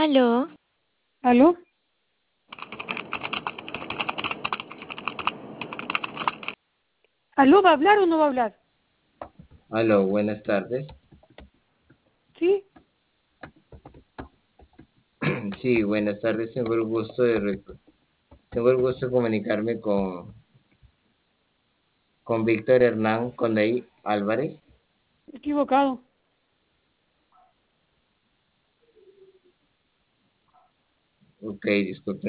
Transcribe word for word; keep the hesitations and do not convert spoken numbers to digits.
Aló, ¿Aló? ¿Aló va a hablar o no va a hablar? Aló, buenas tardes. ¿Sí? Sí, buenas tardes. Tengo el gusto de rec- tengo el gusto de comunicarme con, con Víctor Hernán Condey Álvarez. Equivocado. Ok, disculpe.